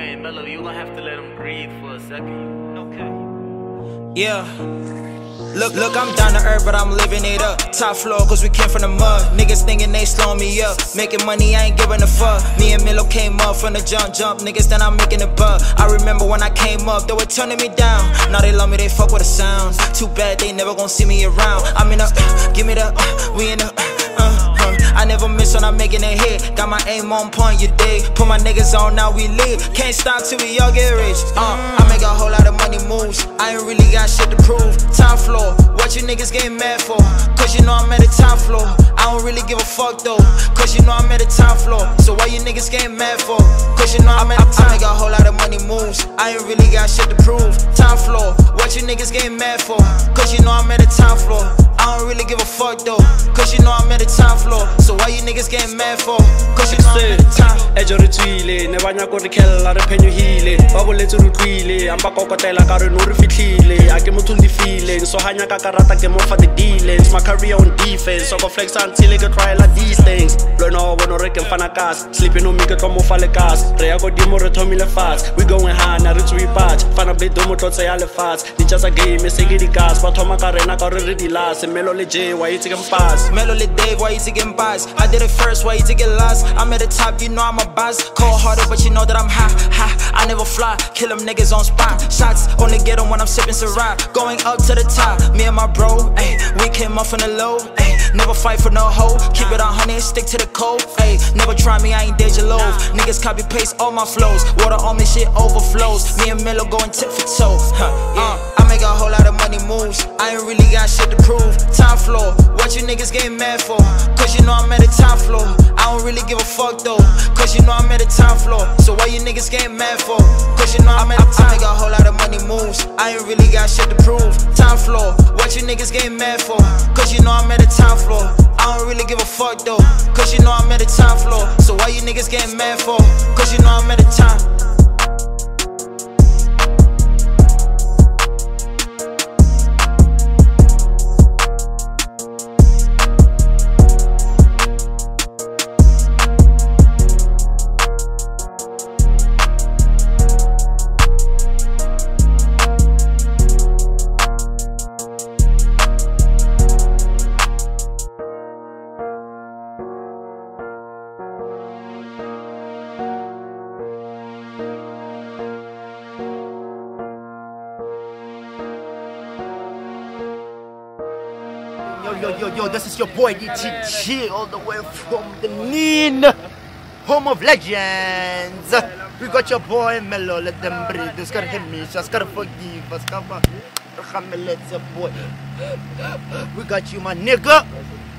man. Mello, you gonna have to let him breathe for a second. Okay. Yeah. Look, I'm down to earth, but I'm living it up. Top floor, cause we came from the mud. Niggas thinking they slowing me up. Making money, I ain't giving a fuck. Me and Milo came up from the jump. Niggas, then I'm making it buck. I remember when I came up, they were turning me down. Now they love me, they fuck with the sounds. Too bad they never gon' see me around. I'm in the, give me the, we in the, I never miss when I'm making a hit. Got my aim on point, you dig. Put my niggas on, now we live. Can't stop till we all get rich. I make a whole lot of money moves. I ain't really got shit to prove. Top floor, what you niggas getting mad for? Cause you know I'm at the top floor. I don't really give a fuck though. Cause you know I'm at the top floor. So why you niggas getting mad for? Cause you know I'm at the top. I make a whole lot of money moves. I ain't really got shit to prove. Top floor, what you niggas getting mad for? Cause you know I'm at the top floor. I don't really give a fuck though. Cause you know I'm at the top floor. So why you niggas getting mad for? Cause you know I'm at the top. Ejo re tswile ne banya go re khella re phenyo hile ba boletse re tlwile amba kokotela ka re no re fitlhile a ke motho ndi feeling so hanya ka karata ke mo for the dealings my career on defense so go flex until I get try like these things lona bona re ke mfana kas sleeping on me ke tlo mo fale kas re ya go dimo re thomile fast we going high na re tswi patch fana be do mo tlotse ya le fast di just a game se ke di gas ba thoma ka rena ka re di last Melo le J why you taking pass Melo le Dave why you taking pass I did it first why you taking last I'm at the top you know I'm a boss cold hearted but you know that I'm high I never fly kill them niggas on spot shots only get them when I'm sipping Ciroc going up to the top me and my bro ay we came up from the low ay never fight for no hoe keep it 100 stick to the code ay never try me I ain't Deja Love niggas copy paste all my flows water on me shit overflows me and Melo going tip for toe I make a whole lot of money moves I ain't really got shit to prove top floor what you niggas getting mad for cause you know I'm at the top floor I don't really give a fuck though cause you know I'm at the top floor so why you niggas getting mad for cause you know I'm at the top I make a whole lot of money moves I ain't really got shit to prove top floor what you niggas getting mad for cause you know I'm at the top floor I don't really give a fuck though cause you know I'm at the top floor so why you niggas getting mad for cause you know I'm at the top Yo, this is your boy DTG all the way from the Nin, home of legends. We got your boy Melo, let them breathe. Just gotta hit me, just gotta forgive us. Come on, let's your boy. We got you, my nigga.